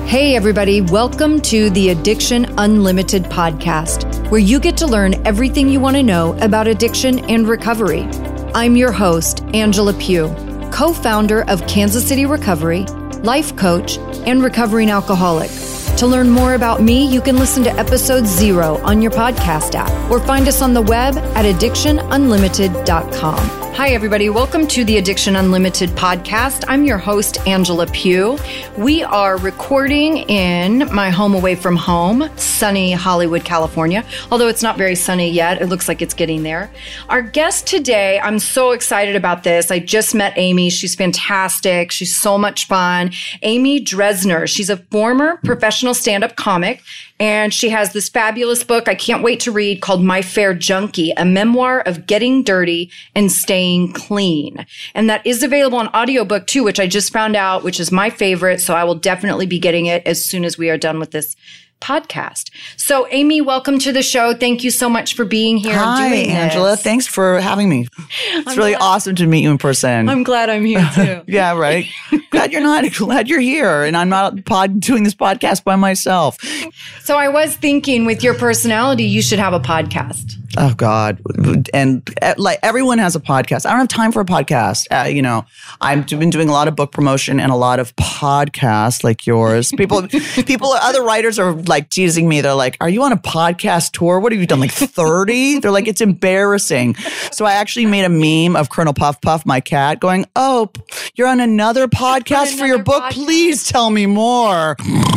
Hey everybody, welcome to the Addiction Unlimited podcast, where you get to learn everything you want to know about addiction and recovery. I'm your host, Angela Pugh, co-founder of Kansas City Recovery, life coach, and recovering alcoholic. To learn more about me, you can listen to episode 0 on your podcast app or find us on the web at addictionunlimited.com. Hi, everybody. Welcome to the Addiction Unlimited podcast. I'm your host, Angela Pugh. We are recording in my home away from home, sunny Hollywood, California. Although it's not very sunny yet. It looks like it's getting there. Our guest today, I'm so excited about this. I just met Amy. She's fantastic. She's so much fun. Amy Dresner. She's a former professional stand-up comic. And she has this fabulous book I can't wait to read called My Fair Junkie, a memoir of getting dirty and staying clean. And that is available on audiobook too, which I just found out, which is my favorite. So I will definitely be getting it as soon as we are done with this podcast. So Amy, welcome to the show. Thank you so much for being here. Hi, and doing Angela. this. Thanks for having me. It's really awesome to meet you in person. I'm glad I'm here too. Yeah, right. Glad you're here and I'm not doing this podcast by myself. So I was thinking with your personality, you should have a podcast. Oh God. And like everyone has a podcast. I don't have time for a podcast. I've been doing a lot of book promotion and a lot of podcasts like yours. Other writers are like teasing me. They're like, are you on a podcast tour? What have you done? Like 30? They're like, it's embarrassing. So I actually made a meme of Colonel Puff Puff, my cat, going, oh, you're on another podcast for your book? Podcast. Please tell me more.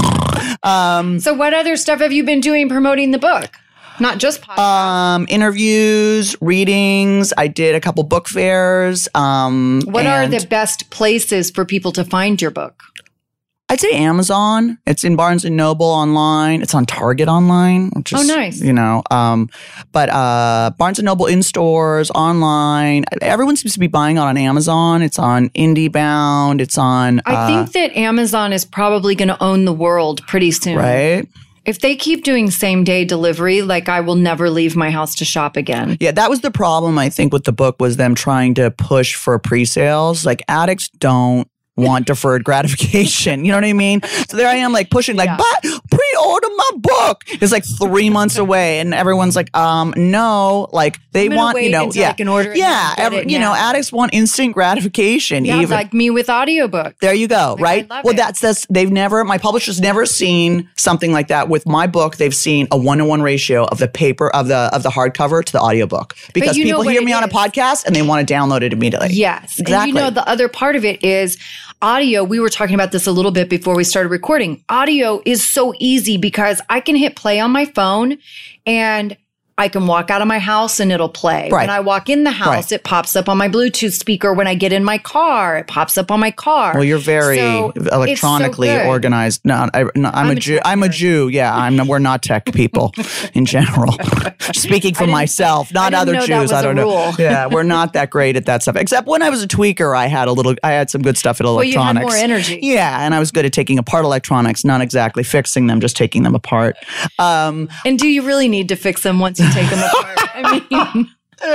So what other stuff have you been doing promoting the book? Not just podcasts. Interviews, readings. I did a couple book fairs. What are the best places for people to find your book? I'd say Amazon. It's in Barnes & Noble online. It's on Target online. Which is, nice. But Barnes & Noble in stores, online. Everyone seems to be buying it on Amazon. It's on IndieBound. It's on... I think that Amazon is probably going to own the world pretty soon. Right? If they keep doing same day delivery, like I will never leave my house to shop again. Yeah, that was the problem, I think, with the book was them trying to push for pre-sales. Like addicts don't want deferred gratification. You know what I mean? So there I am like pushing like, but pre-order my book. It's like 3 months away and everyone's like, no, like they want, wait until I can order it. Addicts want instant gratification. Yeah, even like me with audiobooks. There you go, right? I love it. My publisher's never seen something like that with my book. They've seen a 1-to-1 ratio of the paper of the hardcover to the audiobook because people hear me on a podcast and they want to download it immediately. Yes. Exactly. And the other part of it is audio. We were talking about this a little bit before we started recording. Audio is so easy because I can hit play on my phone and I can walk out of my house and it'll play. Right. When I walk in the house, It pops up on my Bluetooth speaker. When I get in my car, it pops up on my car. Well, you're very electronically organized. No, I'm a Jew. I'm a Jew. Yeah, we're not tech people in general. Speaking for myself, not other Jews. I don't know. Yeah, we're not that great at that stuff. Except when I was a tweaker, I had some good stuff at electronics. Well, you had more energy. Yeah, and I was good at taking apart electronics, not exactly fixing them, just taking them apart. And do you really need to fix them once you take them apart? I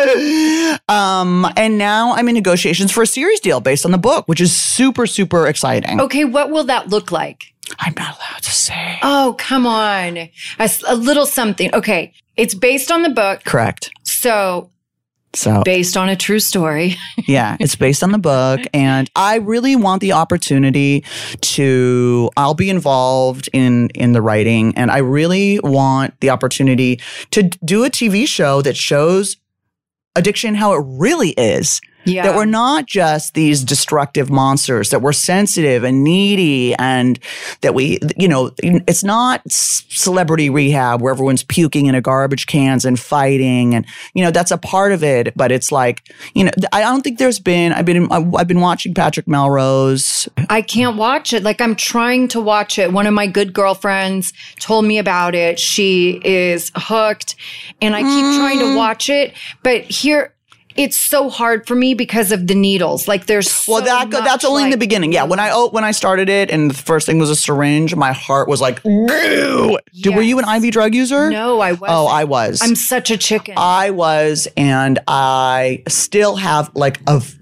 mean, and now I'm in negotiations for a series deal based on the book, which is super, super exciting. Okay, what will that look like? I'm not allowed to say. Oh, come on. A little something. Okay, it's based on the book. Correct. So based on a true story. Yeah, it's based on the book. And I really want the opportunity I'll be involved in the writing. And I really want the opportunity to do a TV show that shows addiction how it really is. Yeah. That we're not just these destructive monsters, that we're sensitive and needy and that it's not celebrity rehab where everyone's puking in a garbage cans and fighting. And, that's a part of it. But it's like, I don't think I've been watching Patrick Melrose. I can't watch it. Like I'm trying to watch it. One of my good girlfriends told me about it. She is hooked and I keep trying to watch it. But here, it's so hard for me because of the needles. Like there's that's only in the beginning. Yeah, when I started it and the first thing was a syringe, my heart was like, no. Yes. Were you an IV drug user? No, I wasn't. Oh, I was. I'm such a chicken. I was, and I still have like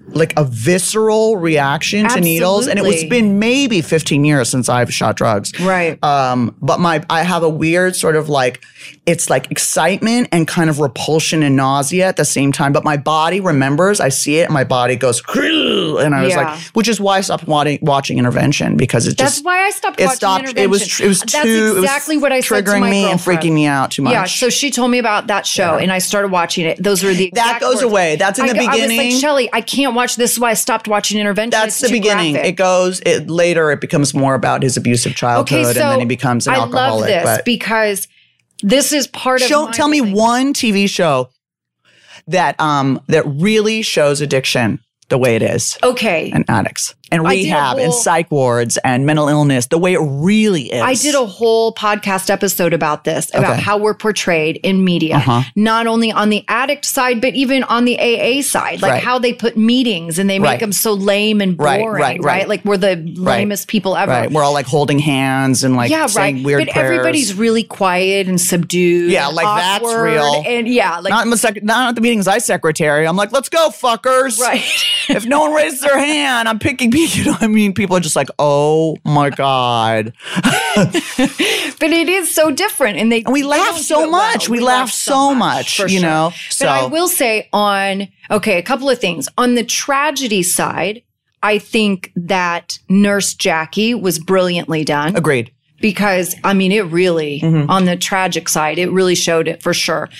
like a visceral reaction to needles. And it's been maybe 15 years since I've shot drugs. Right. But I have a weird sort of like, it's like excitement and kind of repulsion and nausea at the same time. But my body remembers, I see it and my body goes, and I was like, which is why I stopped watching Intervention, because it just. That's why I stopped watching Intervention. It was exactly what I said to triggering my me and girlfriend. freaking me out too much. Yeah, so she told me about that show and I started watching it. Those were the exact That goes words. away. That's in the beginning. I was like, Shelly, I can't watch this. Is why I stopped watching Intervention. That's it's the beginning. Graphic. Later it becomes more about his abusive childhood, and then he becomes an alcoholic. I love this because this is part of tell me one TV show that really shows addiction the way it is. Okay. And addicts. And rehab and psych wards and mental illness, the way it really is. I did a whole podcast episode about this, about how we're portrayed in media, not only on the addict side, but even on the AA side, like how they put meetings and they make them so lame and boring, right? Like we're the lamest people ever. Right. We're all like holding hands and like saying weird prayers. Everybody's really quiet and subdued. Yeah, like that's real. And like not at the meetings I secretary. I'm like, let's go, fuckers. Right. If no one raises their hand, I'm picking people. You know what I mean? People are just like, oh my God. But it is so different. And we laugh so much. We laugh so much, you know? But I will say a couple of things. On the tragedy side, I think that Nurse Jackie was brilliantly done. Agreed. Because, I mean, it really, on the tragic side, it really showed it for sure.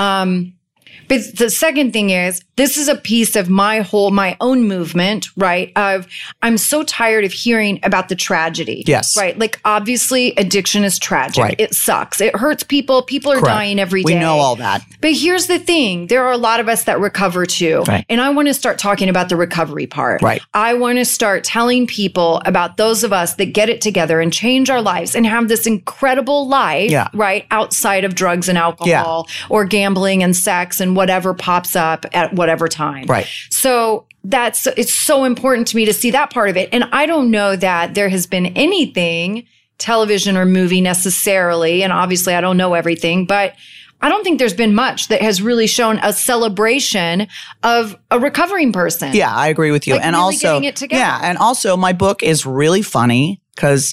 But the second thing is, this is a piece of my own movement, right? I'm so tired of hearing about the tragedy. Yes. Right. Like, obviously, addiction is tragic. Right. It sucks. It hurts people. People are dying every day. We know all that. But here's the thing. There are a lot of us that recover too. Right. And I want to start talking about the recovery part. Right. I want to start telling people about those of us that get it together and change our lives and have this incredible life, right, outside of drugs and alcohol or gambling and sex and whatever pops up at whatever time. Right. So it's so important to me to see that part of it. And I don't know that there has been anything, television or movie necessarily, and obviously I don't know everything, but I don't think there's been much that has really shown a celebration of a recovering person. Yeah, I agree with you. Like and really also, getting it together. Yeah, and also my book is really funny because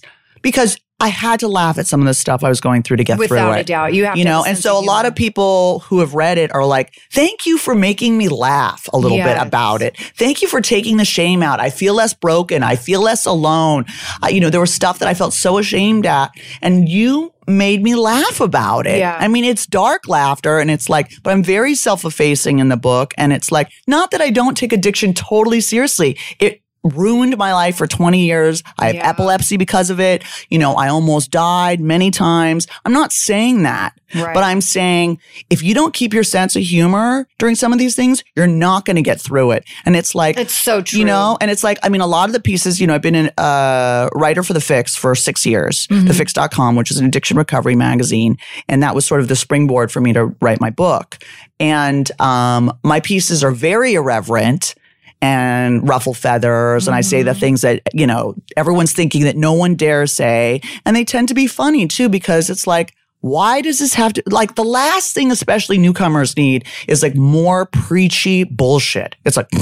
I had to laugh at some of the stuff I was going through to get through it. Without a doubt. You have to and so a lot of people who have read it are like, thank you for making me laugh a little bit about it. Thank you for taking the shame out. I feel less broken. I feel less alone. There was stuff that I felt so ashamed at, and you made me laugh about it. Yeah. I mean, it's dark laughter, and it's like, but I'm very self-effacing in the book, and it's like, not that I don't take addiction totally seriously. It ruined my life for 20 years. I have epilepsy because of it. I almost died many times. I'm not saying that, but I'm saying if you don't keep your sense of humor during some of these things, you're not going to get through it. And it's like, it's so true. And it's like, I mean, a lot of the pieces, I've been a writer for The Fix for 6 years, thefix.com, which is an addiction recovery magazine. And that was sort of the springboard for me to write my book. And my pieces are very irreverent and ruffle feathers. And I say the things that, everyone's thinking that no one dares say. And they tend to be funny too, because it's like, why does this have to, like, the last thing especially newcomers need is like more preachy bullshit. It's like,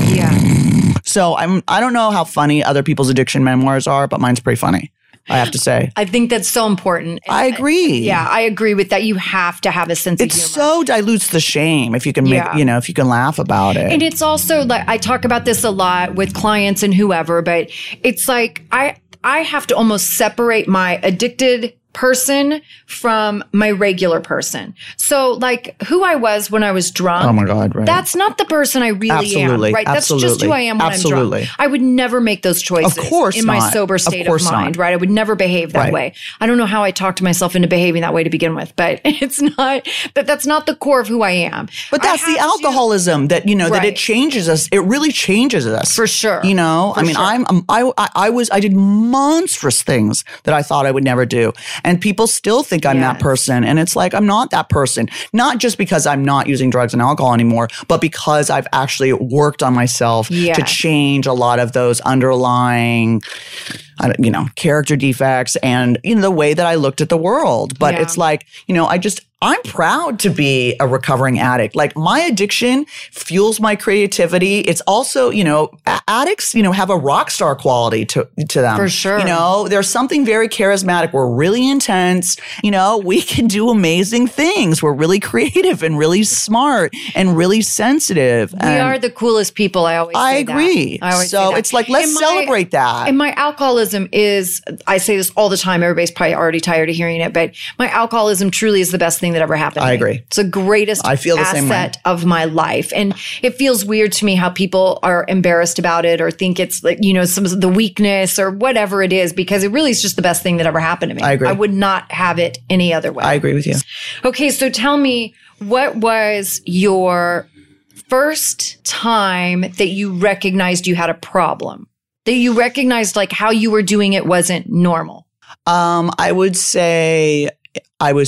So I don't know how funny other people's addiction memoirs are, but mine's pretty funny, I have to say. I think that's so important. I agree. Yeah, I agree with that. You have to have a sense of humor. It so dilutes the shame if you can make, if you can laugh about it. And it's also like, I talk about this a lot with clients and whoever, but it's like, I have to almost separate my addicted person from my regular person. So like who I was when I was drunk. Oh my God, right. That's not the person I really am, right? That's just who I am when I'm drunk. I would never make those choices in my sober state of mind, right? I would never behave that way. I don't know how I talked myself into behaving that way to begin with, but that's not the core of who I am. But that's the alcoholism that, that it changes us. It really changes us. For sure. I did monstrous things that I thought I would never do. And people still think I'm that person. And it's like, I'm not that person. Not just because I'm not using drugs and alcohol anymore, but because I've actually worked on myself to change a lot of those underlying character defects and, the way that I looked at the world. But it's like, I'm proud to be a recovering addict. Like my addiction fuels my creativity. It's also, addicts, have a rock star quality to them. For sure. There's something very charismatic. We're really intense. We can do amazing things. We're really creative and really smart and really sensitive. We are the coolest people. I always say I agree. that. I always so say that. It's like, let's celebrate that. And my alcoholism is, I say this all the time. Everybody's probably already tired of hearing it, but my alcoholism truly is the best thing that ever happened to me. I agree. It's the greatest asset of my life. And it feels weird to me how people are embarrassed about it or think it's like, some of the weakness or whatever it is, because it really is just the best thing that ever happened to me. I agree. I would not have it any other way. I agree with you. Okay. So tell me, what was your first time that you recognized you had a problem? That you recognized like how you were doing it wasn't normal? I would say I was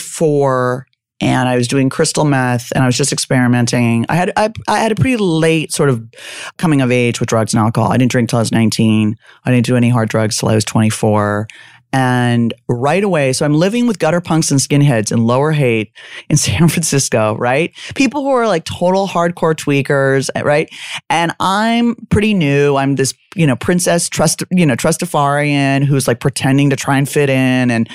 24 and I was doing crystal meth and I was just experimenting. I had a pretty late sort of coming of age with drugs and alcohol. I didn't drink till I was 19. I didn't do any hard drugs till I was 24. And right away, so I'm living with gutter punks and skinheads in Lower Haight in San Francisco, right? People who are like total hardcore tweakers, right? And I'm pretty new. I'm this, princess Trustafarian who's like pretending to try and fit in. And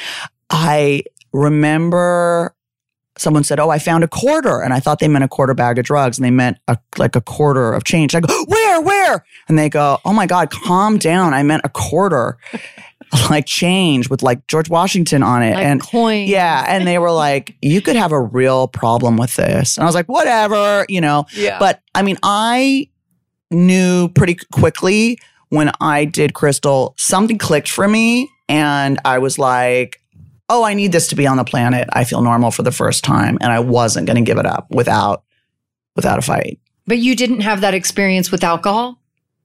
I remember someone said, "Oh, I found a quarter." And I thought they meant a quarter bag of drugs and they meant a quarter of change. I go, where? And they go, "Oh my God, calm down. I meant a quarter." Like change with like George Washington on it. Like and coin. Yeah. And they were like, "You could have a real problem with this." And I was like, whatever, Yeah. But I mean, I knew pretty quickly when I did crystal, something clicked for me. And I was like, oh, I need this to be on the planet. I feel normal for the first time. And I wasn't going to give it up without a fight. But you didn't have that experience with alcohol?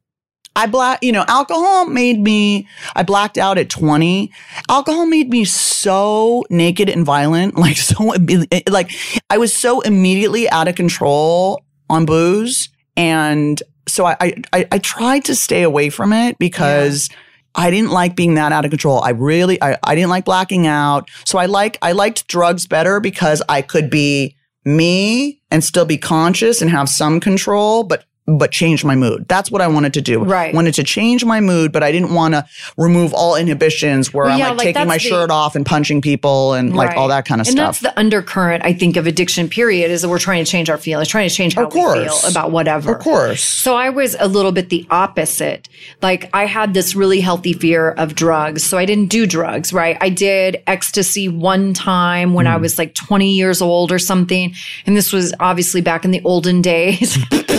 Alcohol made me, I blacked out at 20. Alcohol made me so naked and violent, like I was so immediately out of control on booze. And so I tried to stay away from it because I didn't like being that out of control. I didn't like blacking out. So I liked drugs better because I could be me and still be conscious and have some control, but change my mood. That's what I wanted to do. Right. I wanted to change my mood, but I didn't want to remove all inhibitions where I'm like taking my shirt off and punching people and like all that kind of stuff. And that's the undercurrent, I think, of addiction, period, is that we're trying to change our feelings, trying to change how we feel about whatever. Of course. So I was a little bit the opposite. Like I had this really healthy fear of drugs. So I didn't do drugs, right? I did ecstasy one time when I was like 20 years old or something. And this was obviously back in the olden days.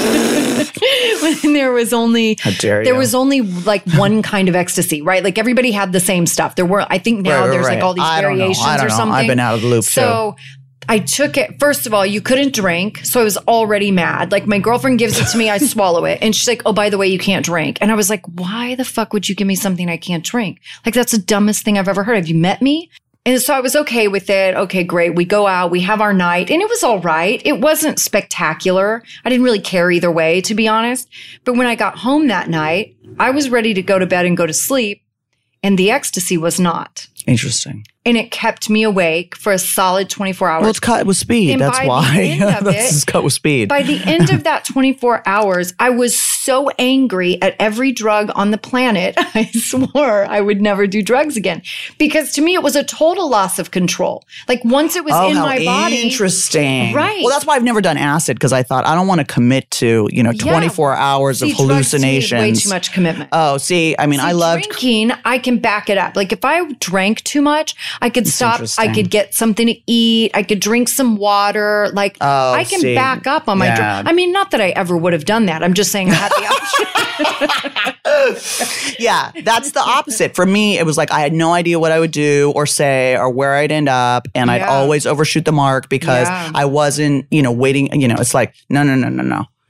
When there was only was only like one kind of ecstasy, right? Like everybody had the same stuff. There were, I think now there's like all these variations or something. I've been out of the loop so too. I took it. First of all, you couldn't drink. So I was already mad. Like my girlfriend gives it to me. I swallow it. And she's like, "Oh, by the way, you can't drink." And I was like, why the fuck would you give me something I can't drink? Like that's the dumbest thing I've ever heard. Have you met me? And so I was okay with it. Okay, great. We go out, we have our night, and it was all right. It wasn't spectacular. I didn't really care either way, to be honest. But when I got home that night, I was ready to go to bed and go to sleep, and the ecstasy was not. Interesting. And it kept me awake for a solid 24 hours. Well, it's cut with speed. And that's why. It's cut with speed. By the end of that 24 hours, I was so angry at every drug on the planet. I swore I would never do drugs again. Because to me, it was a total loss of control. Like once it was in my body. Interesting. Right. Well, that's why I've never done acid, because I thought I don't want to commit to, 24 hours of hallucinations. Drugs way too much commitment. Oh, see, I mean, I loved drinking. I can back it up. Like if I drank too much, I could stop. I could get something to eat. I could drink some water. Like I can back up on my drink. I mean, not that I ever would have done that. I'm just saying I had the option. Yeah, that's the opposite. For me, it was like I had no idea what I would do or say or where I'd end up. And I'd always overshoot the mark because I wasn't, waiting. It's like, no.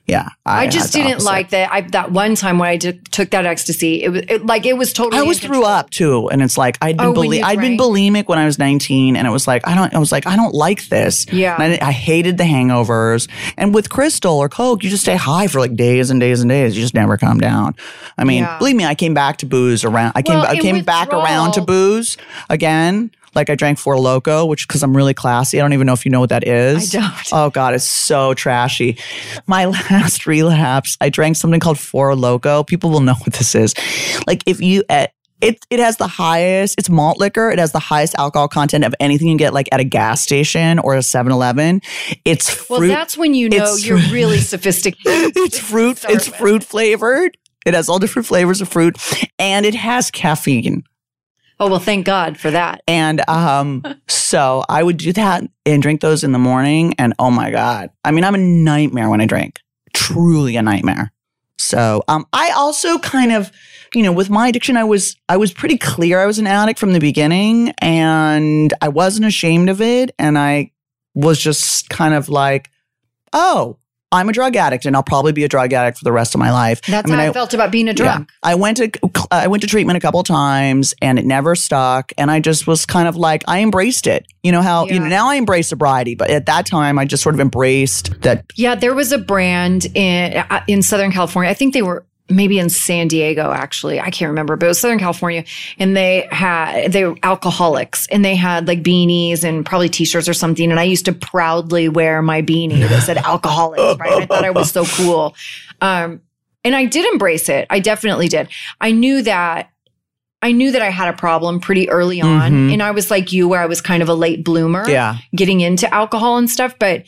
Yeah. I just didn't like that. That one time when I took that ecstasy, it was totally. I always threw up too, and it's like I'd been bulimic when I was 19, and it was like I don't like this. Yeah, and I hated the hangovers. And with Crystal or Coke, you just stay high for like days and days and days. You just never calm down. I mean, believe me, I came back to booze around. I came back around to booze again. Like I drank Four Loko, which because I'm really classy. I don't even know if you know what that is. I don't. Oh God, it's so trashy. My last relapse, I drank something called Four Loko. People will know what this is. Like if you it has the highest, it's malt liquor. It has the highest alcohol content of anything you get like at a gas station or a 7-Eleven. It's fruit. Well, that's when you know you're really sophisticated. It's fruit flavored. It has all different flavors of fruit, and it has caffeine. Oh, well, thank God for that. And so I would do that and drink those in the morning. And oh my God. I mean, I'm a nightmare when I drink. Truly a nightmare. So I also kind of, with my addiction, I was pretty clear I was an addict from the beginning. And I wasn't ashamed of it. And I was just kind of like, oh, I'm a drug addict, and I'll probably be a drug addict for the rest of my life. How I felt about being a drunk. Yeah. I went to treatment a couple of times, and it never stuck. And I just was kind of like, I embraced it. Now I embrace sobriety, but at that time, I just sort of embraced that. Yeah, there was a brand in Southern California. I think they were maybe in San Diego, actually. I can't remember, but it was Southern California. And they were alcoholics, and they had like beanies and probably t-shirts or something. And I used to proudly wear my beanie that said alcoholics, right? I thought I was so cool. And I did embrace it. I definitely did. I knew that I had a problem pretty early on. And I was like you, where I was kind of a late bloomer, getting into alcohol and stuff. But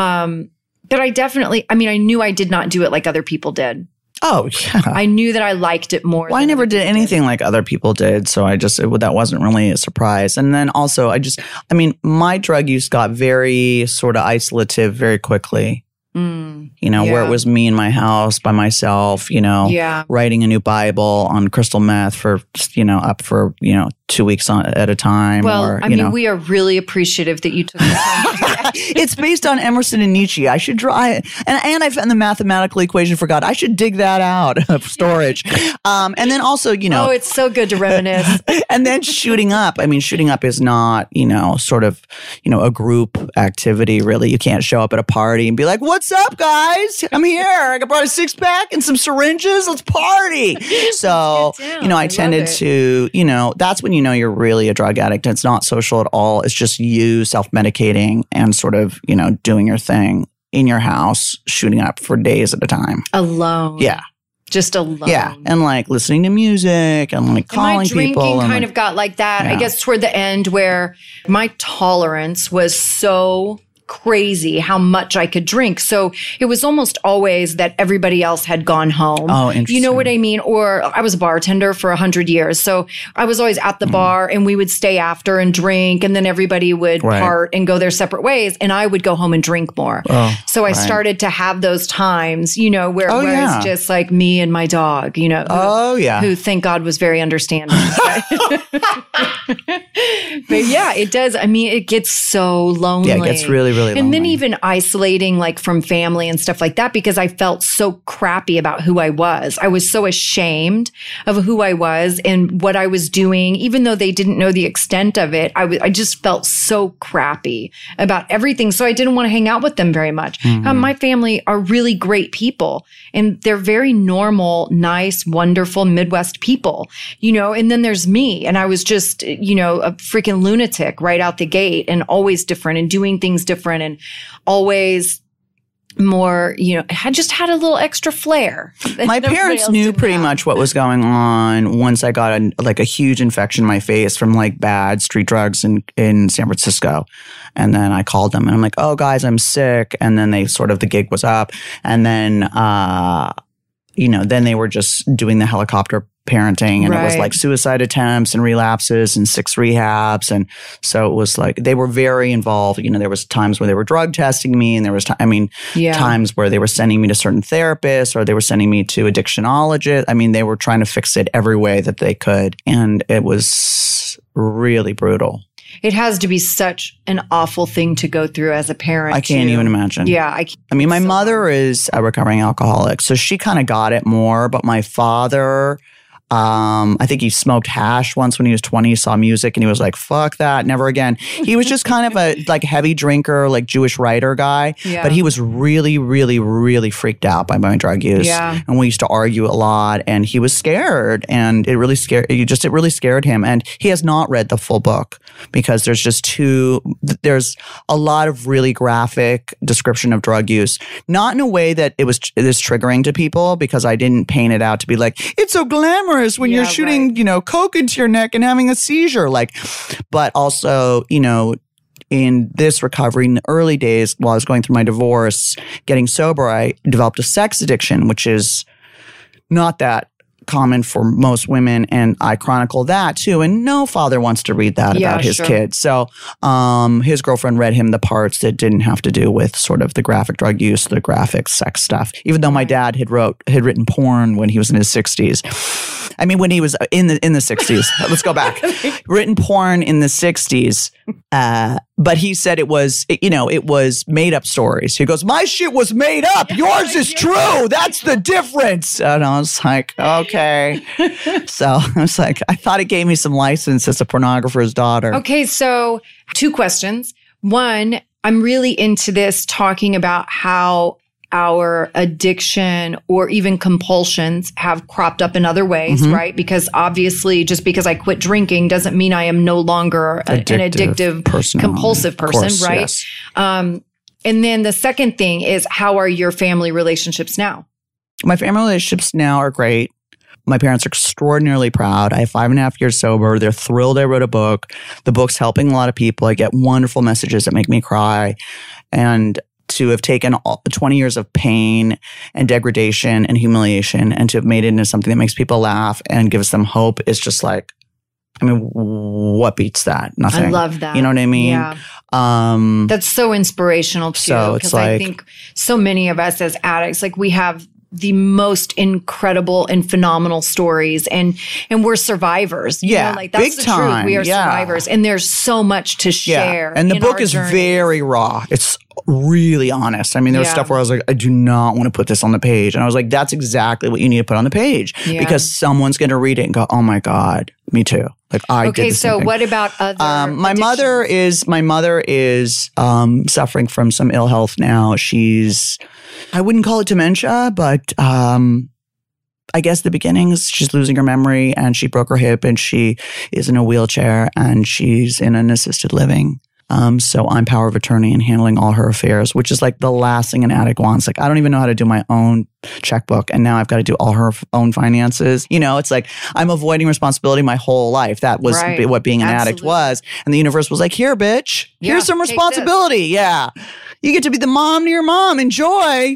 I definitely, I knew I did not do it like other people did. Oh, yeah. I knew that I liked it more. Well, I never did anything like other people did. So that wasn't really a surprise. And then also my drug use got very sort of isolative very quickly. Where it was me in my house by myself, writing a new Bible on crystal meth for, up for, 2 weeks at a time. Well, we are really appreciative that you took the time to do that. It's based on Emerson and Nietzsche. I should try it. And I found the mathematical equation for God. I should dig that out of storage. And then also, Oh, it's so good to reminisce. And then shooting up. Shooting up is not, sort of, a group activity, really. You can't show up at a party and be like, what's up, guys? I'm here. I brought a 6-pack and some syringes. Let's party. So, I tended to, that's when you're really a drug addict. It's not social at all. It's just you self-medicating and sort of, doing your thing in your house, shooting up for days at a time. Alone. Yeah. Just alone. Yeah. And like listening to music and like calling people. My drinking kind of got like that, I guess, toward the end, where my tolerance was so crazy how much I could drink. So it was almost always that everybody else had gone home. Oh, interesting. You know what I mean? Or I was a bartender for 100 years. So I was always at the bar, and we would stay after and drink, and then everybody would part and go their separate ways, and I would go home and drink more. So I started to have those times, where it's just like me and my dog, who thank God was very understanding. But yeah, it does. It gets so lonely. Yeah, it gets really, really lonely. And then even isolating like from family and stuff like that, because I felt so crappy about who I was. I was so ashamed of who I was and what I was doing, even though they didn't know the extent of it. I just felt so crappy about everything. So I didn't want to hang out with them very much. My family are really great people, and they're very normal, nice, wonderful Midwest people, and then there's me, and I was just, a freaking lunatic right out the gate, and always different and doing things different, and always more, I just had a little extra flair. My parents knew pretty much what was going on once I got a huge infection in my face from like bad street drugs in San Francisco. And then I called them and I'm like, oh guys, I'm sick. And then the gig was up. And then, then they were just doing the helicopter parenting, and it was like suicide attempts and relapses and 6 rehabs. And so it was like, they were very involved. There was times where they were drug testing me, and there was, times where they were sending me to certain therapists, or they were sending me to addictionologists. They were trying to fix it every way that they could. And it was really brutal. It has to be such an awful thing to go through as a parent. I can't even imagine. Yeah. I mean, my mother is a recovering alcoholic, so she kind of got it more. But my father, I think he smoked hash once when he was 20, saw music, and he was like, fuck that, never again. He was just kind of a like heavy drinker, like Jewish writer guy. Yeah. But he was really, really, really freaked out by my drug use. Yeah. And we used to argue a lot, and he was scared, and it really scared him. And he has not read the full book because there's a lot of really graphic description of drug use. Not in a way that it is triggering to people, because I didn't paint it out to be like, it's so glamorous when you're shooting, coke into your neck and having a seizure. But also, in this recovery, in the early days, while I was going through my divorce, getting sober, I developed a sex addiction, which is not that common for most women, and I chronicle that too. And no father wants to read that about his kid. So his girlfriend read him the parts that didn't have to do with sort of the graphic drug use, the graphic sex stuff. Even though my dad had written porn when he was in his 60s. I mean, when he was in the 60s. Let's go back. Written porn in the 60s. But he said it was made up stories. He goes, my shit was made up. Yours is true. That's the difference. And I was like, okay. So I was like, I thought it gave me some license as a pornographer's daughter. Okay. So 2 questions. One, I'm really into this talking about how our addiction or even compulsions have cropped up in other ways, right? Because obviously, just because I quit drinking doesn't mean I am no longer an addictive, compulsive person, course, right? Yes. And then the second thing is, how are your family relationships now? My family relationships now are great. My parents are extraordinarily proud. I have 5.5 years sober. They're thrilled I wrote a book. The book's helping a lot of people. I get wonderful messages that make me cry. And to have taken 20 years of pain and degradation and humiliation and to have made it into something that makes people laugh and gives them hope is just like, I mean, what beats that? Nothing. I love that. You know what I mean? Yeah. That's so inspirational too. So it's like, I think so many of us as addicts, we have the most incredible and phenomenal stories, and we're survivors. That's big the time. Truth. We are survivors, and there's so much to share. And the book is very raw. It's really honest. I mean, there's stuff where I was like, I do not want to put this on the page, and I was like, that's exactly what you need to put on the page because someone's going to read it and go, oh my God, me too. Okay, so what about other? My mother is suffering from some ill health now. I wouldn't call it dementia, but I guess the beginnings, she's losing her memory and she broke her hip and she is in a wheelchair and she's in an assisted living. So I'm power of attorney and handling all her affairs, which is like the last thing an addict wants. I don't even know how to do my own checkbook, and now I've got to do all her own finances. It's like I'm avoiding responsibility my whole life. That was what being an addict was. And the universe was like, here, bitch, here's some responsibility. Yeah. You get to be the mom to your mom. Enjoy,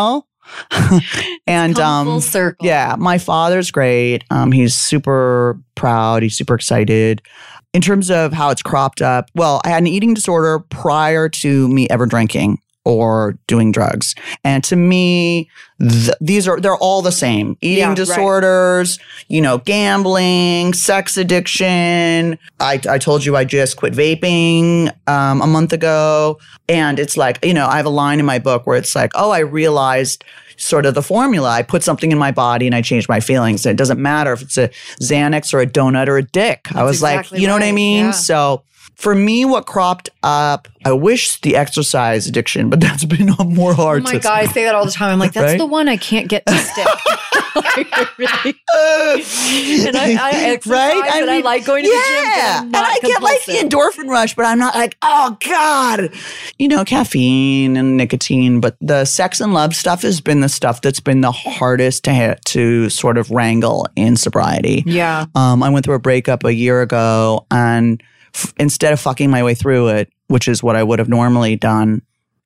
And full circle. Yeah, my father's great. He's super proud. He's super excited. In terms of how it's cropped up, well, I had an eating disorder prior to me ever drinking or doing drugs. And to me, they're all the same. Eating disorders, gambling, sex addiction. I told you I just quit vaping a month ago. And it's like, I have a line in my book where it's like, I realized sort of the formula. I put something in my body and I changed my feelings. And it doesn't matter if it's a Xanax or a donut or a dick. I was exactly like, you know what I mean? Yeah. So for me, what cropped up, I wish the exercise addiction, but that's been more hard. Oh my God, I say that all the time. I'm like, that's the one I can't get to stick. And I exercise and I like going to the gym. And I get like the endorphin rush, but I'm not like, oh God. Caffeine and nicotine, but the sex and love stuff has been the stuff that's been the hardest to sort of wrangle in sobriety. Yeah. I went through a breakup a year ago and instead of fucking my way through it, which is what I would have normally done,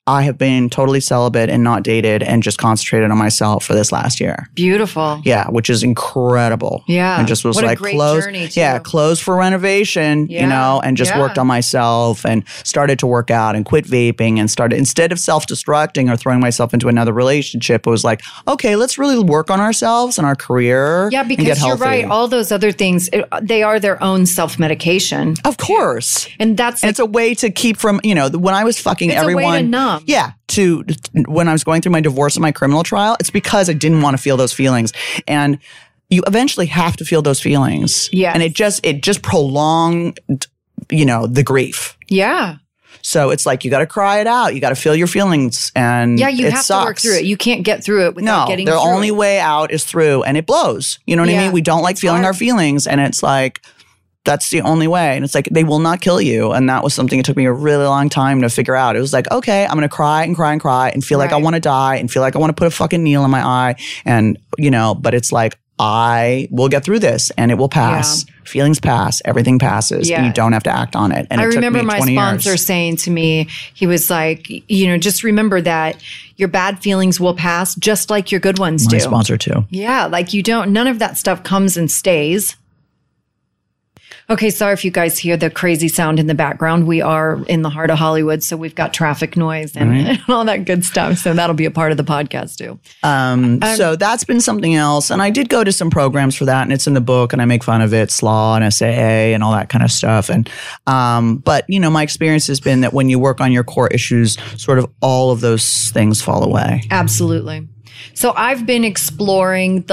I have been totally celibate and not dated and just concentrated on myself for this last year. Beautiful. Yeah, which is incredible. Yeah. And just was what like a great closed. journey too. Yeah, closed for renovation, Yeah. and just worked on myself and started to work out and quit vaping and started, instead of self-destructing or throwing myself into another relationship, it was like, okay, let's really work on ourselves and our career. Yeah, and get because you're healthy. right. All those other things, they are their own self-medication. Of course. And that's And it's a way to keep from, when I was fucking It's a everyone. way to numb. Yeah. When I was going through my divorce and my criminal trial, it's because I didn't want to feel those feelings. And you eventually have to feel those feelings. Yes. And it just prolonged, the grief. Yeah. So it's like, you got to cry it out. You got to feel your feelings. And Yeah, you it have sucks. to work through it. You can't get through it without getting the through only it. way out is through, and it blows. You know what I Yeah. mean? We don't like feeling hard. our feelings, and it's like, that's the only way. And it's like, they will not kill you. And that was something it took me a really long time to figure out. It was like, okay, I'm going to cry and cry and cry and feel like I Right. want to die and feel like I want to put a fucking needle in my eye. And, but it's like, I will get through this and it will pass. Yeah. Feelings pass. Everything passes. Yeah. And you don't have to act on it. And I it took remember me my 20 sponsor years. saying to me, he was like, just remember that your bad feelings will pass just like your good ones My do. sponsor too. Yeah, like none of that stuff comes and stays. Okay, sorry if you guys hear the crazy sound in the background. We are in the heart of Hollywood, so we've got traffic noise and all that good stuff. So that'll be a part of the podcast too. So that's been something else. And I did go to some programs for that, and it's in the book, and I make fun of it, SLAW and SAA and all that kind of stuff. And but my experience has been that when you work on your core issues, sort of all of those things fall away. Absolutely. So I've been exploring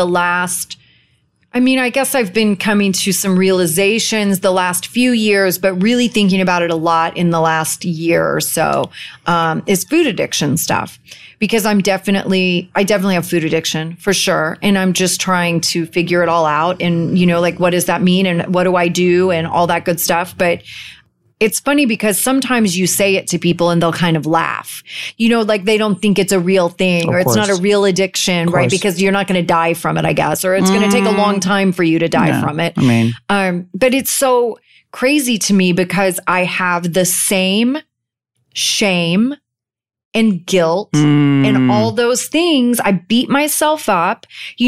I guess I've been coming to some realizations the last few years, but really thinking about it a lot in the last year or so, is food addiction stuff. Because I definitely have food addiction for sure. And I'm just trying to figure it all out. And, what does that mean? And what do I do? And all that good stuff. But it's funny because sometimes you say it to people and they'll kind of laugh, they don't think it's a real thing or it's not a real addiction, right? Because you're not going to die from it, I guess, or it's going to take a long time for you to die from it. But it's so crazy to me because I have the same shame and guilt and all those things. I beat myself up,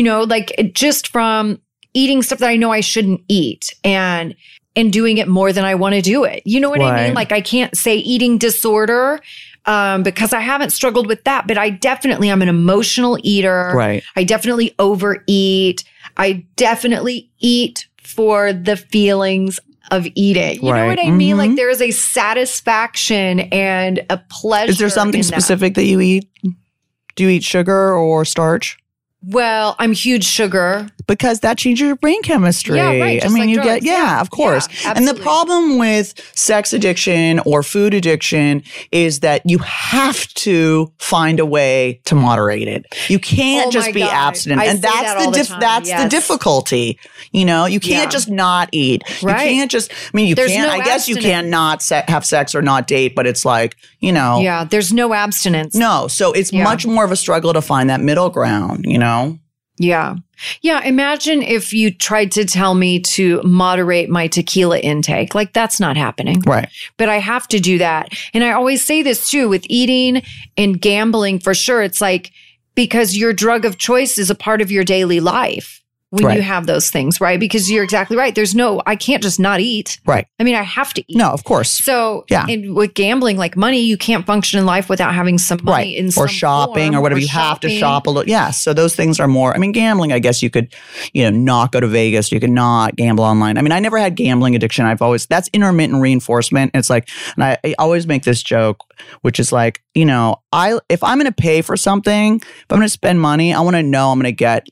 just from eating stuff that I know I shouldn't eat and doing it more than I want to do it. You know what I mean? Like I can't say eating disorder because I haven't struggled with that, but I'm an emotional eater. Right. I definitely overeat. I definitely eat for the feelings of eating. You know what I mean? Like there is a satisfaction and a pleasure. Is there something in that. specific that you eat? Do you eat sugar or starch? Well, I'm huge sugar. Because that changes your brain chemistry. Yeah, right, just like you drugs. of course. Yeah, and the absolutely. problem with sex addiction or food addiction is that you have to find a way to moderate it. You can't Oh just my be God. abstinent. I And say that's that the all the time. that's the Yes. difficulty. You can't Yeah. just not eat. Right. You can't just you There's can't no I guess you abstinence. can't not have sex or not date, but it's like, Yeah, there's no abstinence. No, so it's much more of a struggle to find that middle ground, Yeah. Yeah. Imagine if you tried to tell me to moderate my tequila intake. Like that's not happening. Right. But I have to do that. And I always say this too with eating and gambling for sure. It's like, because your drug of choice is a part of your daily life when you have those things, right? Because you're exactly right. I can't just not eat. Right. I mean, I have to eat. No, of course. So Yeah. and with gambling, like money, you can't function in life without having some money in some or shopping form, or whatever. You have to shopping. shop a little. Yeah. So those things are more, gambling, I guess you could, not go to Vegas. You could not gamble online. I never had gambling addiction. that's intermittent reinforcement. It's like, and I always make this joke, which is like, if I'm going to pay for something, if I'm going to spend money, I want to know I'm going to get,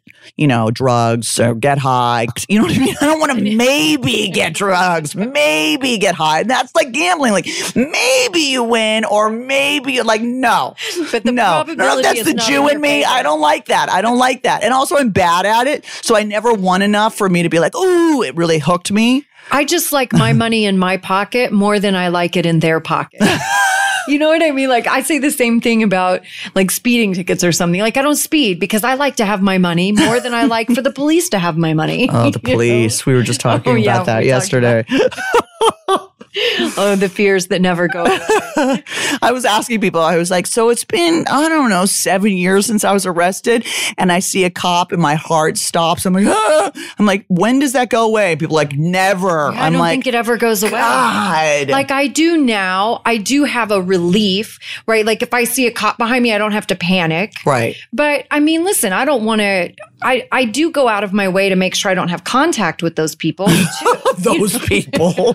drugs or get high. You know what I mean? I don't want to maybe get drugs, maybe get high. That's like gambling. Like maybe you win or maybe you're like, no. But the probability that's is the not Jew in in your me. favor. I don't like that. And also I'm bad at it. So I never won enough for me to be like, ooh, it really hooked me. I just like my money in my pocket more than I like it in their pocket. You know what I mean? Like I say the same thing about like speeding tickets or something. Like I don't speed because I like to have my money more than I like for the police to have my money. Oh, the police. We were just talking about that we talked yesterday. Oh, the fears that never go away. I was asking people, I was like, so it's been, I don't know, 7 years since I was arrested, and I see a cop and my heart stops. I'm like, ah! I'm like, when does that go away? People are like, never. I don't think it ever goes away. God. Like I do now, I do have a relief, right? Like if I see a cop behind me, I don't have to panic. Right. But I mean, listen, I don't want to, I do go out of my way to make sure I don't have contact with those people. Too. Those people.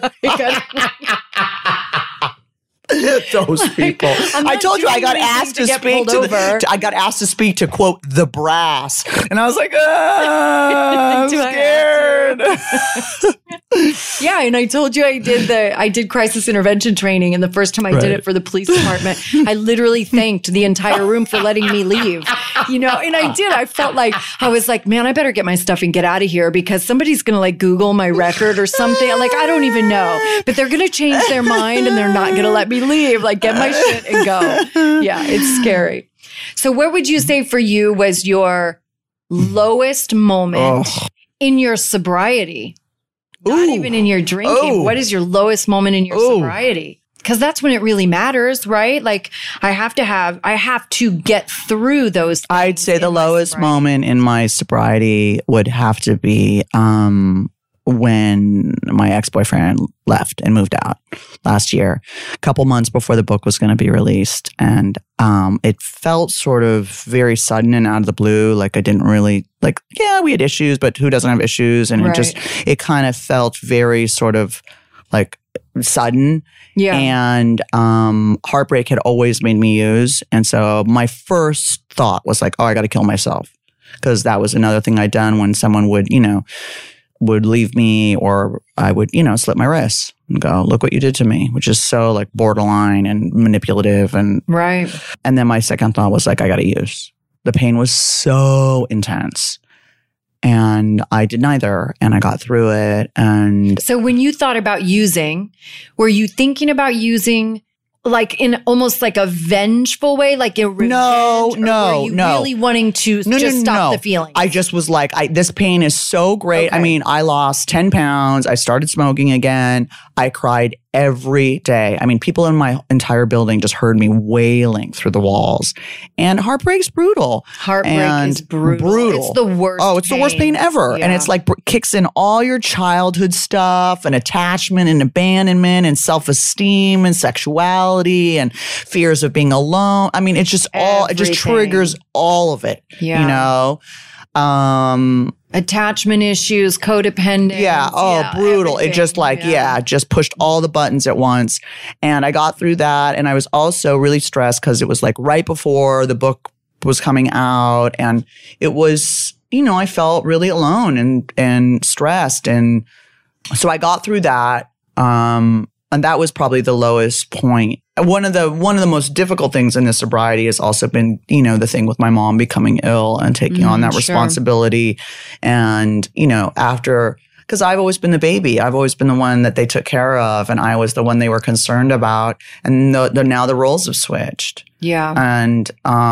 Those people. I told you I got asked to speak I got asked to speak to quote the brass, and I was like, I'm scared. Yeah, and I told you I did crisis intervention training, and the first time I did it for the police department, I literally thanked the entire room for letting me leave. And I did. I felt like I was like, man, I better get my stuff and get out of here because somebody's gonna like Google my record or something. Like I don't even know, but they're gonna change their mind and they're not gonna let me leave. Like get my shit and go. Yeah, it's scary. So what would you say for you was your lowest moment in your sobriety? Not even in your drinking. What is your lowest moment in your sobriety? Because that's when it really matters, right? Like I have to get through those things. I'd say the lowest moment in my sobriety would have to be when my ex-boyfriend left and moved out last year, a couple months before the book was going to be released. And it felt sort of very sudden and out of the blue. Like I didn't really, we had issues, but who doesn't have issues? And it kind of felt very sort of like sudden. Yeah. And heartbreak had always made me use. And so my first thought was like, I got to kill myself. Because that was another thing I'd done when someone would leave me, or I would, slit my wrists and go, look what you did to me, which is so like borderline and manipulative. And then my second thought was like, I got to use. The pain was so intense. And I did neither, and I got through it. And so when you thought about using, were you thinking about using like in almost like a vengeful way, like a revenge? No. Were you really wanting to stop the feeling? I just was like, this pain is so great. Okay. I mean, I lost 10 pounds. I started smoking again. I cried every day. I mean, people in my entire building just heard me wailing through the walls. And heartbreak's brutal. Heartbreak is brutal. It's the worst. Oh, it's the worst pain ever. Yeah. And it's like kicks in all your childhood stuff and attachment and abandonment and self-esteem and sexuality and fears of being alone. I mean, it's just it just triggers all of it. Yeah. Attachment issues, codependence. Yeah. Brutal. Everything. It just just pushed all the buttons at once. And I got through that. And I was also really stressed because it was like right before the book was coming out. And it was, I felt really alone and stressed. And so I got through that. And that was probably the lowest point. One of the most difficult things in this sobriety has also been, the thing with my mom becoming ill and taking on that responsibility. And, because I've always been the baby. I've always been the one that they took care of, and I was the one they were concerned about. And now the roles have switched. Yeah. And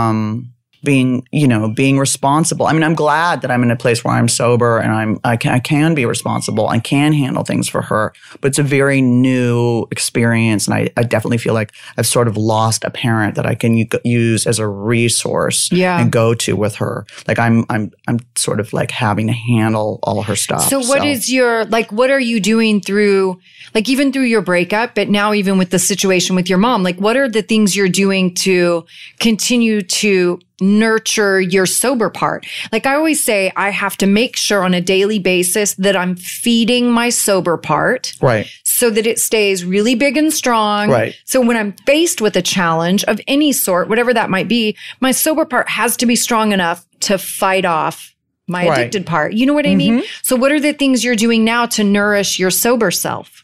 being responsible. I mean, I'm glad that I'm in a place where I'm sober and I can be responsible and can handle things for her. But it's a very new experience, and I definitely feel like I've sort of lost a parent that I can use as a resource and go to with her. Like I'm sort of like having to handle all her stuff. So what are you doing through, like even through your breakup, but now even with the situation with your mom, like what are the things you're doing to continue to nurture your sober part? Like I always say, I have to make sure on a daily basis that I'm feeding my sober part. Right. So that it stays really big and strong. Right. So when I'm faced with a challenge of any sort, whatever that might be, my sober part has to be strong enough to fight off my addicted part. You know what I mean? So what are the things you're doing now to nourish your sober self?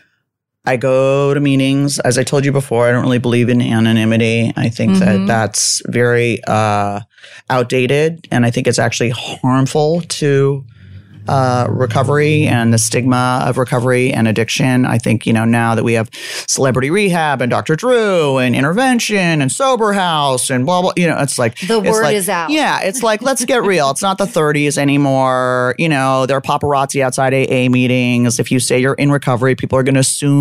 I go to meetings. As I told you before, I don't really believe in anonymity. I think that that's very outdated, and I think it's actually harmful to recovery and the stigma of recovery and addiction. I think, now that we have Celebrity Rehab and Dr. Drew and Intervention and Sober House and blah, blah, it's like... The word is out. Yeah, it's like, let's get real. It's not the 30s anymore. There are paparazzi outside AA meetings. If you say you're in recovery, people are going to assume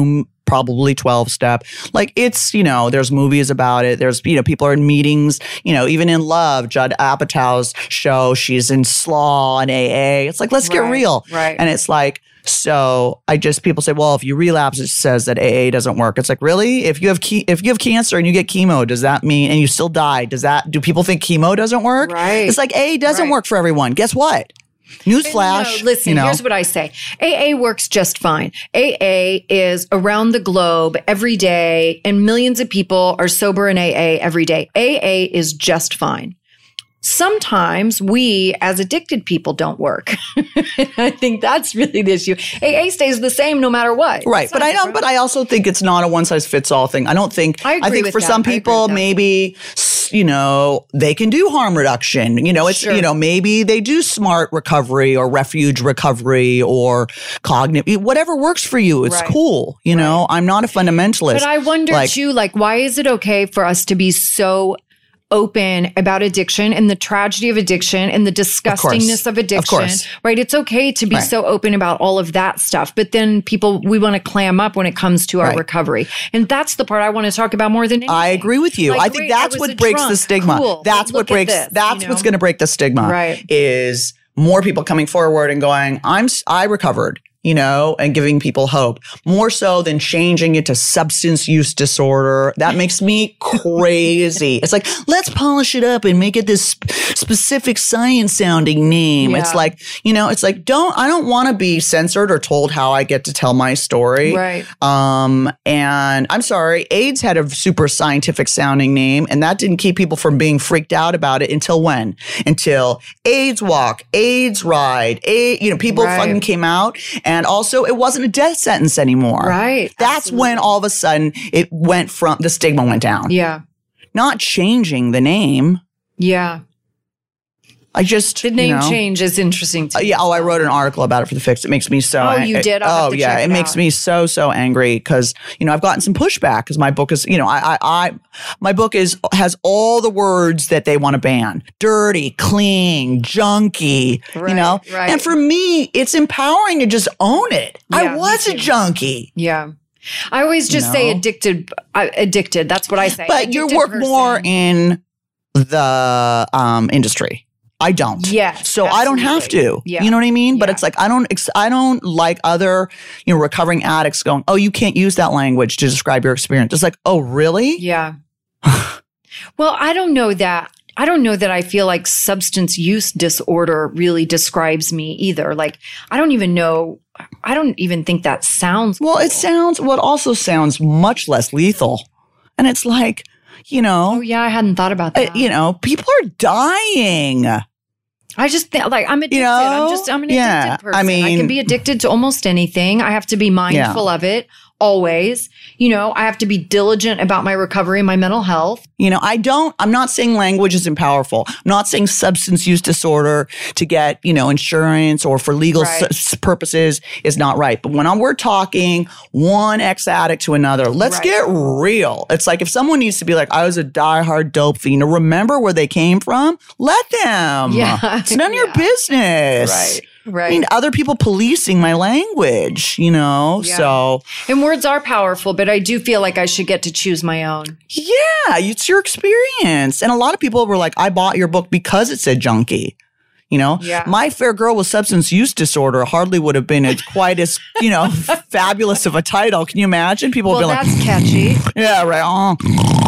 probably 12-step. Like it's, there's movies about it. There's, people are in meetings, even in Love, Judd Apatow's show, she's in Slaw and AA. It's like, let's get real. Right. And it's like, so people say, well, if you relapse, it says that AA doesn't work. It's like, really? If you have cancer and you get chemo, does that mean, and you still die, do people think chemo doesn't work? Right. It's like AA doesn't work for everyone. Guess what? Newsflash. No, listen, here's what I say. AA works just fine. AA is around the globe every day, and millions of people are sober in AA every day. AA is just fine. Sometimes we, as addicted people, don't work. I think that's really the issue. AA stays the same no matter what. Right. But I also think it's not a one-size-fits-all thing. I think for some people, maybe, they can do harm reduction. It's, maybe they do smart recovery or refuge recovery or cognitive, whatever works for you. It's cool. I'm not a fundamentalist. But I wonder too, why is it okay for us to be so open about addiction and the tragedy of addiction and the disgustingness of addiction, right? It's okay to be so open about all of that stuff, but then we want to clam up when it comes to our recovery. And that's the part I want to talk about more than anything. I agree with you. I think that's what breaks the stigma. Cool. That's what's going to break the stigma, is more people coming forward and going, I recovered. And giving people hope more so than changing it to substance use disorder. That makes me crazy. It's like, let's polish it up and make it this specific science sounding name. Yeah. It's like, I don't want to be censored or told how I get to tell my story. Right. And I'm sorry, AIDS had a super scientific sounding name, and that didn't keep people from being freaked out about it until when? Until AIDS Walk, AIDS Ride, people fucking came out. And also, it wasn't a death sentence anymore. Right. That's when all of a sudden the stigma went down. Yeah. Not changing the name. Yeah. The name change is interesting to me. Yeah. I wrote an article about it for The Fix. It makes me so angry. You did? It makes me so angry because, I've gotten some pushback because my book is, my book has all the words that they want to ban. Dirty, clean, junkie, Right. And for me, it's empowering to just own it. Yeah, I was a junkie. Yeah. I always just say addicted. That's what I say. But you work more in the industry. I don't. Yes. So absolutely. I don't have to. Yeah. You know what I mean? Yeah. But it's like I don't like other, recovering addicts going, "Oh, you can't use that language to describe your experience." It's like, "Oh, really?" Yeah. Well, I don't know that I feel like substance use disorder really describes me either. Like, I don't even think that sounds Well, it also sounds much less lethal. And it's like, Oh, yeah, I hadn't thought about that. People are dying. I just think, I'm addicted. I'm an addicted person. I can be addicted to almost anything. I have to be mindful of it always. I have to be diligent about my recovery and my mental health. I'm not saying language isn't powerful. I'm not saying substance use disorder to get, insurance or for legal purposes is not right. But when we're talking one ex-addict to another, let's get real. It's like if someone needs to be like, I was a diehard dope fiend, remember where they came from? Let them. Yeah. It's none of your business. Right. I mean, other people policing my language, so. And words are powerful, but I do feel like I should get to choose my own. Yeah, it's your experience. And a lot of people were like, I bought your book because it said junkie. My Fair Girl with Substance Use Disorder hardly would have been quite as, fabulous of a title. Can you imagine? People would be like, that's catchy. Yeah, right.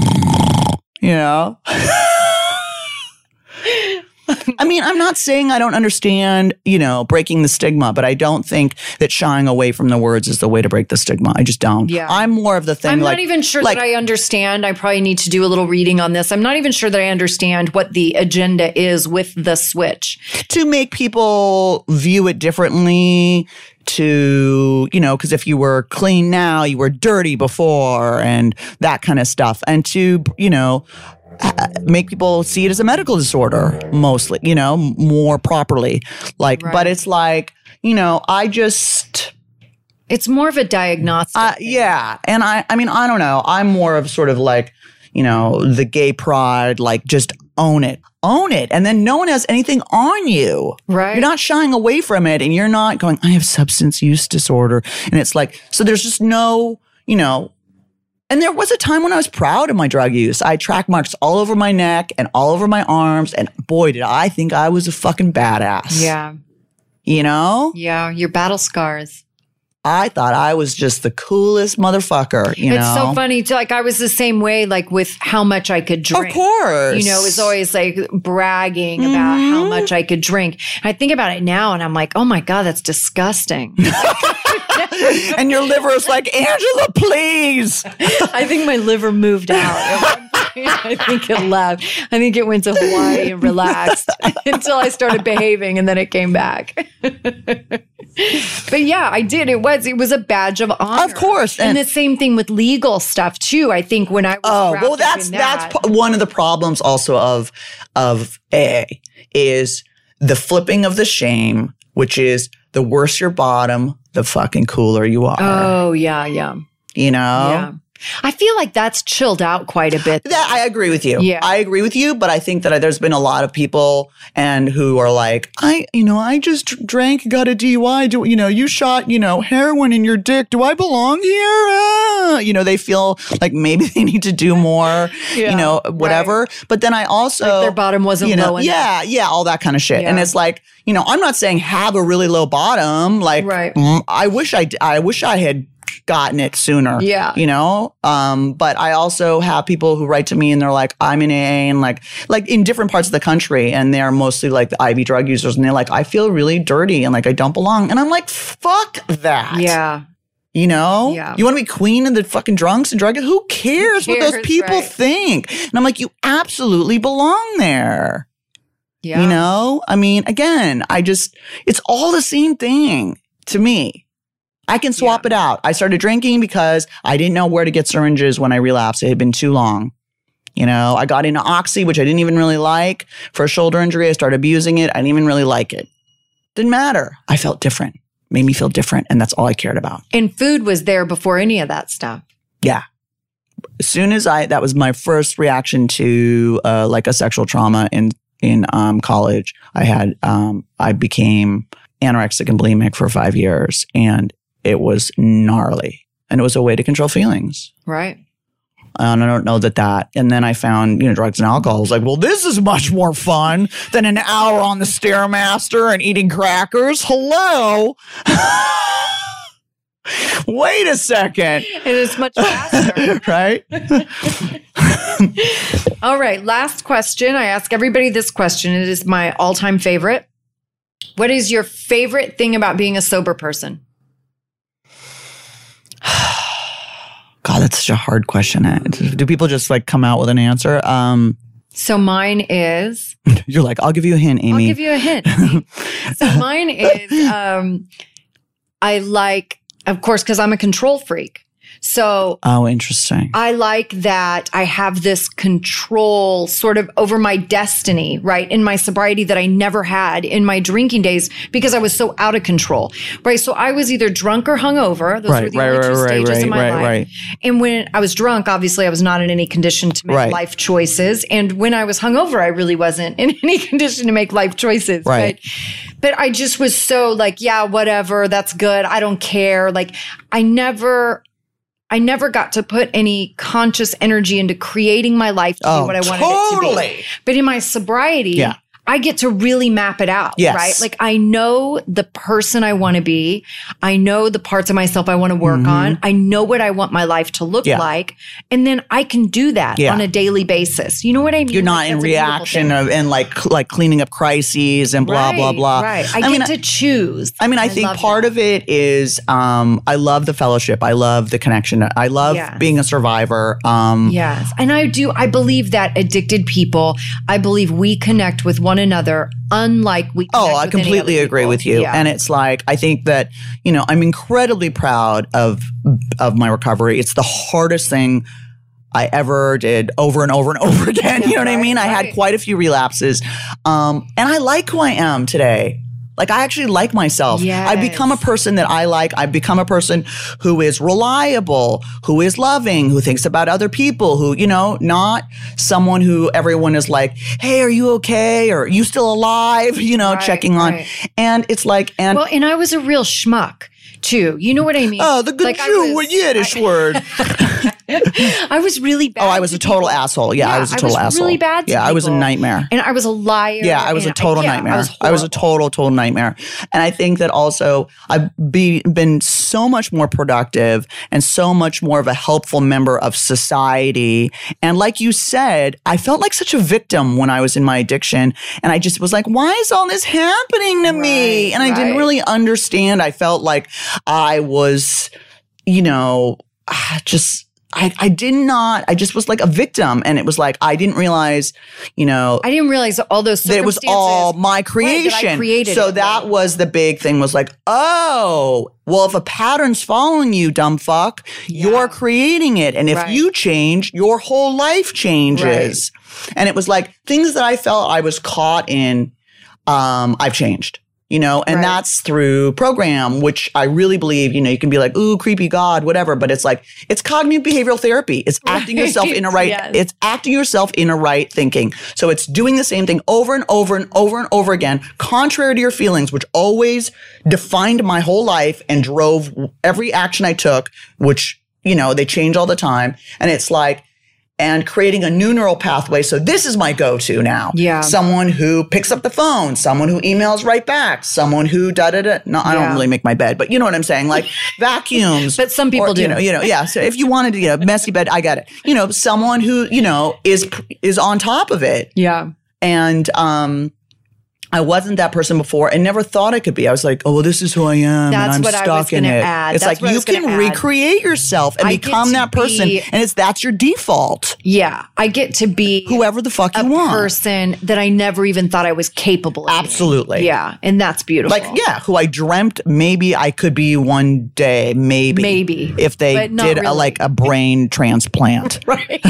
I mean, I'm not saying I don't understand, breaking the stigma, but I don't think that shying away from the words is the way to break the stigma. I just don't. Yeah. I'm more of the thing. I'm not even sure that I understand. I probably need to do a little reading on this. I'm not even sure that I understand what the agenda is with the switch. To make people view it differently. Because if you were clean now, you were dirty before and that kind of stuff. And to, make people see it as a medical disorder, mostly, more properly. But it's like, it's more of a diagnostic. Yeah. And I mean, I don't know. I'm more of sort of like, the gay pride, like just own it. Own it. And then no one has anything on you. Right. You're not shying away from it and you're not going, I have substance use disorder. And it's like, so there's just no, you know, and there was a time when I was proud of my drug use. I had track marks all over my neck and all over my arms. And boy, did I think I was a fucking badass. Yeah. You know? Yeah. Your battle scars. I thought I was just the coolest motherfucker, you know? It's so funny too. Like I was the same way, like with how much I could drink. Of course. You know, it was always like bragging about how much I could drink. And I think about it now and I'm like, oh my God, that's disgusting. And your liver is like, Angela, please. I think my liver moved out. I think it left. I think it went to Hawaii and relaxed until I started behaving and then it came back. But yeah, I did. It was a badge of honor. Of course. And the same thing with legal stuff too. I think when I was that's one of the problems also of AA is the flipping of the shame, which is the worse your bottom, the fucking cooler you are. Oh, yeah, yeah. You know? Yeah. I feel like that's chilled out quite a bit. That I agree with you. Yeah. I agree with you, but I think that there's been a lot of people and who are like, I just drank, got a DUI. You shot, heroin in your dick. Do I belong here? They feel like maybe they need to do more, whatever. Right. But then I also like their bottom wasn't low enough. Yeah, all that kind of shit. Yeah. And it's like, I'm not saying have a really low bottom. Like, right. I wish I had gotten it sooner. Yeah. But I also have people who write to me and they're like, I'm in AA and like in different parts of the country and they're mostly like the IV drug users and they're like, I feel really dirty and like I don't belong. And I'm like, fuck that. Yeah. Yeah. You want to be queen of the fucking drunks and drug? Who cares what those people think? And I'm like, you absolutely belong there. Yeah. I mean, again, it's all the same thing to me. I can swap it out. I started drinking because I didn't know where to get syringes when I relapsed. It had been too long. I got into Oxy, which I didn't even really like. For a shoulder injury, I started abusing it. I didn't even really like it. Didn't matter. I felt different. Made me feel different. And that's all I cared about. And food was there before any of that stuff. Yeah. As soon as that was my first reaction to like a sexual trauma in college. I became anorexic and bulimic for 5 years. And it was gnarly and it was a way to control feelings. Right. And I don't know that. And then I found, drugs and alcohol. I was like, well, this is much more fun than an hour on the Stairmaster and eating crackers. Hello. Wait a second. It is much faster. Right? All right. Last question. I ask everybody this question. It is my all-time favorite. What is your favorite thing about being a sober person? God, that's such a hard question. Do people just like come out with an answer? So mine is... You're like, I'll give you a hint, Amy. I'll give you a hint. So mine is, I like, of course, because I'm a control freak. So, oh, interesting. I like that I have this control sort of over my destiny, right? In my sobriety that I never had in my drinking days because I was so out of control, right? So I was either drunk or hungover. Those were the only two stages of my life. Right. And when I was drunk, obviously I was not in any condition to make life choices. And when I was hungover, I really wasn't in any condition to make life choices. Right. But I just was so like, yeah, whatever, that's good. I don't care. Like I never got to put any conscious energy into creating my life to be what I wanted it to be. But in my sobriety, I get to really map it out, right? Like I know the person I want to be. I know the parts of myself I want to work on. I know what I want my life to look like. And then I can do that on a daily basis. You know what I mean? You're not in reaction and like cleaning up crises and blah, blah, blah. Right. I get to choose. I mean, I think part of it is I love the fellowship. I love the connection. I love being a survivor. Yes. And I believe that addicted people, I believe we connect with one another unlike we connect with I completely agree with you. And it's like, I think that, I'm incredibly proud of my recovery. It's the hardest thing I ever did over and over and over again. You know what I mean? I had quite a few relapses. And I like who I am today. Like, I actually like myself. Yes. I've become a person that I like. I've become a person who is reliable, who is loving, who thinks about other people, who, not someone who everyone is like, hey, are you okay? Or are you still alive? Checking on. And it's like, well, and I was a real schmuck. too. You know what I mean? Oh, the good Jew, a Yiddish word. I was really bad. Oh, I was a total asshole. Yeah, I was a total asshole. Really bad to Yeah, I was a people. nightmare. And I was a liar. Yeah, I was a total nightmare. I was a horrible. total nightmare. And I think that also I've been so much more productive and so much more of a helpful member of society. And like you said, I felt like such a victim when I was in my addiction. And I just was like, why is all this happening to me? And I didn't really understand. I felt like I was, I just was like a victim. And it was like, I didn't realize, I didn't realize all those that it was all my creation. Right, that I created so it, that was the big thing, was like, oh, well, if a pattern's following you, dumb fuck, you're creating it. And if you change, your whole life changes. Right. And it was like things that I felt I was caught in, I've changed. And that's through program, which I really believe, you can be like, ooh, creepy God, whatever. But it's like, it's cognitive behavioral therapy. It's acting yourself in a right, it's acting yourself in a right thinking. So it's doing the same thing over and over and over and over again, contrary to your feelings, which always defined my whole life and drove every action I took, which, they change all the time. And it's like, and creating a new neural pathway. So this is my go-to now. Yeah. Someone who picks up the phone, someone who emails right back, someone who da-da-da. No, I don't really make my bed, but you know what I'm saying? Like vacuums. But some people do. Yeah. So if you wanted to, messy bed, I got it. Someone who, is on top of it. Yeah. And, I wasn't that person before and never thought I could be. I was like, oh, well, this is who I am. That's and I'm what stuck I was in gonna it. add. It's That's like you can recreate yourself and become that person. And that's your default. Yeah. I get to be whoever the fuck you want. A person that I never even thought I was capable of. Absolutely. Being. Yeah. And that's beautiful. Who I dreamt maybe I could be one day. Maybe. If they did a brain transplant. Right.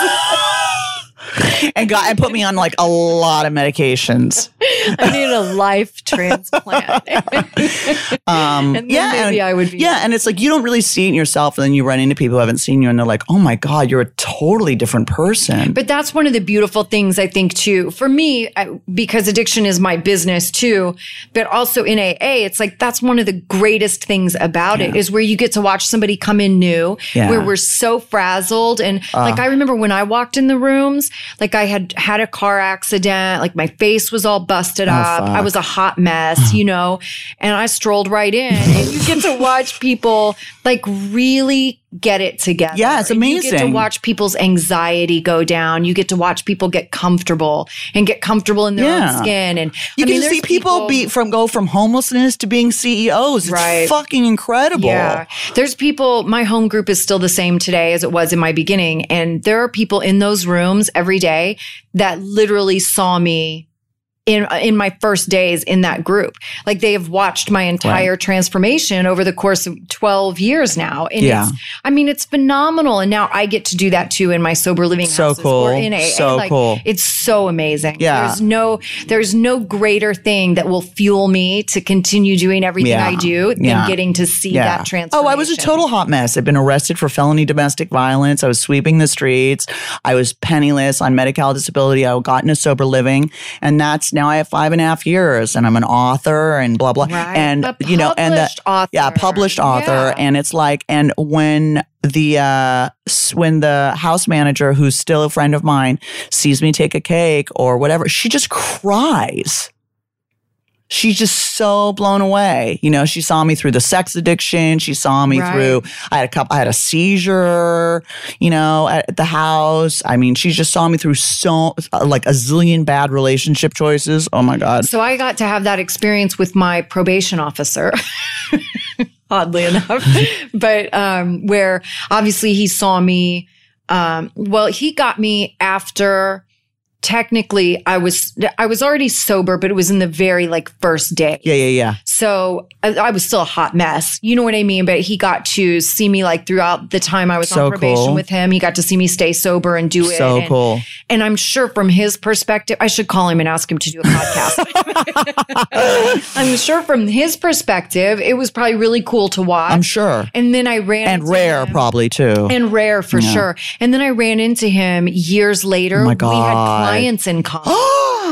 And put me on like a lot of medications. I need a life transplant. And then maybe I would be. Yeah, and it's like you don't really see it in yourself, and then you run into people who haven't seen you, and they're like, "Oh my God, you're a totally different person." But that's one of the beautiful things I think too. For me, because addiction is my business too, but also in AA, it's like that's one of the greatest things about it is where you get to watch somebody come in new, where we're so frazzled, and like I remember when I walked in the rooms. Like I had a car accident, like my face was all busted up. Fuck. I was a hot mess, and I strolled right in and you get to watch people like really get it together. Yeah, it's amazing. You get to watch people's anxiety go down. You get to watch people get comfortable in their own skin. And you can see people go from homelessness to being CEOs. It's fucking incredible. Yeah. There's people, my home group is still the same today as it was in my beginning. And there are people in those rooms every day that literally saw me in my first days in that group. Like they have watched my entire transformation over the course of 12 years now. And it's phenomenal. And now I get to do that too in my sober living houses or in AA. So cool. It's so amazing. Yeah. There's no greater thing that will fuel me to continue doing everything I do than getting to see that transformation. Oh, I was a total hot mess. I've been arrested for felony domestic violence. I was sweeping the streets. I was penniless on Medi-Cal disability. I got into sober living, and that's now I have 5.5 years, and I'm an author and blah blah. Right. And published author. Yeah. And it's like, and when the house manager, who's still a friend of mine, sees me take a cake or whatever, she just cries. She's just so blown away. She saw me through the sex addiction. She saw me through, I had a seizure, at the house. I mean, she just saw me through like a zillion bad relationship choices. Oh my God. So I got to have that experience with my probation officer. Oddly enough, but, where obviously he saw me, he got me after. Technically, I was already sober, but it was in the very first day. Yeah. So I was still a hot mess. You know what I mean? But he got to see me throughout the time I was on probation with him. He got to see me stay sober and do it. So cool. And I'm sure from his perspective, I should call him and ask him to do a podcast. I'm sure from his perspective, it was probably really cool to watch. I'm sure. And then I ran into rare him. Probably too. And rare for sure. And then I ran into him years later. Oh my God. We had clients in common.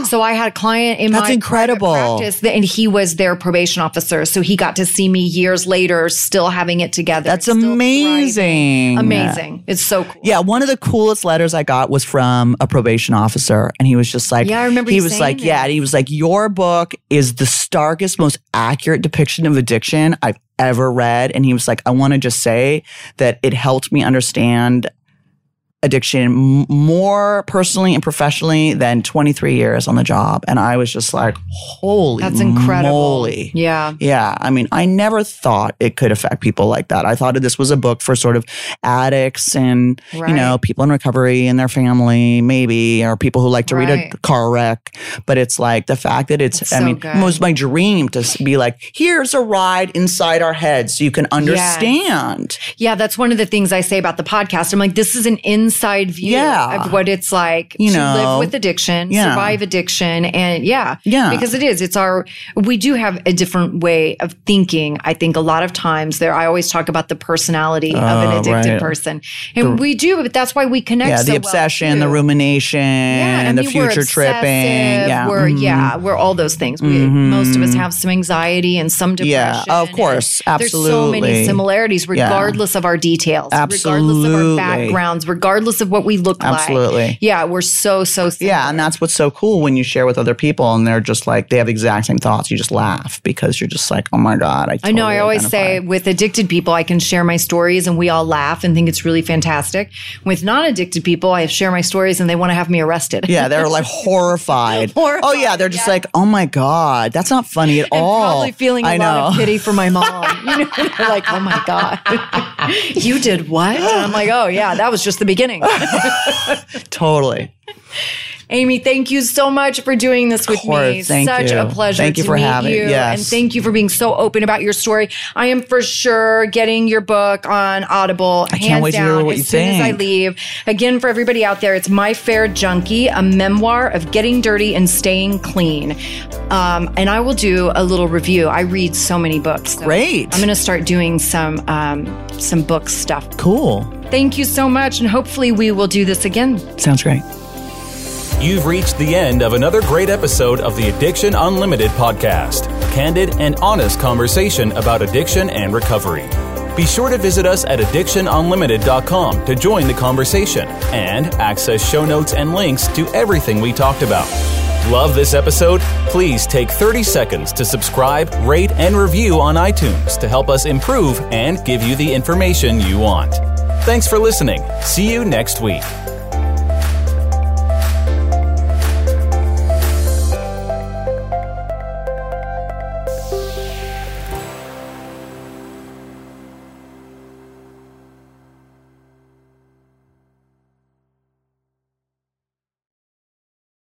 So I had a client in That's my incredible. private practice, and he was their probation officer. So he got to see me years later, still having it together. That's still amazing. thriving. Amazing. It's so cool. Yeah, one of the coolest letters I got was from a probation officer, and he was just like, Yeah, I remember he you was saying like, this. yeah, and he was like, your book is the starkest, most accurate depiction of addiction I've ever read. And he was like, I want to just say that it helped me understand addiction more personally and professionally than 23 years on the job. And I was just like, holy That's incredible. moly. Yeah. Yeah. I mean, I never thought it could affect people like that. I thought this was a book for sort of addicts and, Right. you know, people in recovery and their family, maybe, or people who like to read Right. a car wreck. But it's like the fact that it's, so good. it was my dream to be like, here's a ride inside our heads so you can understand. Yeah, that's one of the things I say about the podcast. I'm like, this is an inside view Yeah. of what it's like You to know. live with addiction, Yeah. survive addiction. And Yeah. because we do have a different way of thinking. I think a lot of times I always talk about the personality of an addicted right. person. And we do, but that's why we connect Yeah, so the well, obsession, too. the rumination, Yeah, the we're future tripping. obsessive, Yeah. We're we're all those things. Most of us have some anxiety and some depression. Yeah, of course. and There's so many Absolutely. similarities regardless of our details, regardless of our Absolutely. backgrounds, regardless of what we look like. Absolutely. Yeah, we're so similar. Yeah, and that's what's so cool when you share with other people and they're just like, they have the exact same thoughts. You just laugh because you're just like, oh my God. I know. I always say identify. with addicted people, I can share my stories and we all laugh and think it's really fantastic. With non-addicted people, I share my stories and they want to have me arrested. Yeah, they're like horrified. Horrified, Oh yeah, they're just yeah. like, oh my God, that's not funny at And all. probably feeling a I lot of know. pity for my mom. You know, they're like, oh my God, you did what? And I'm like, oh yeah, that was just the beginning. Totally. Amy, thank you so much for doing this with course, me. thank Such you. a pleasure Thank you to for meet having- you. yes. And thank you for being so open about your story. I am for sure getting your book on Audible. I can't hands wait to down, hear what as you soon as I think. leave. Again, for everybody out there, it's My Fair Junkie, a memoir of getting dirty and staying clean. And I will do a little review. I read so many books. So Great. I'm going to start doing some book stuff. Cool. Thank you so much. And hopefully we will do this again. Sounds great. You've reached the end of another great episode of the Addiction Unlimited podcast. Candid and honest conversation about addiction and recovery. Be sure to visit us at addictionunlimited.com to join the conversation and access show notes and links to everything we talked about. Love this episode? Please take 30 seconds to subscribe, rate, and review on iTunes to help us improve and give you the information you want. Thanks for listening. See you next week.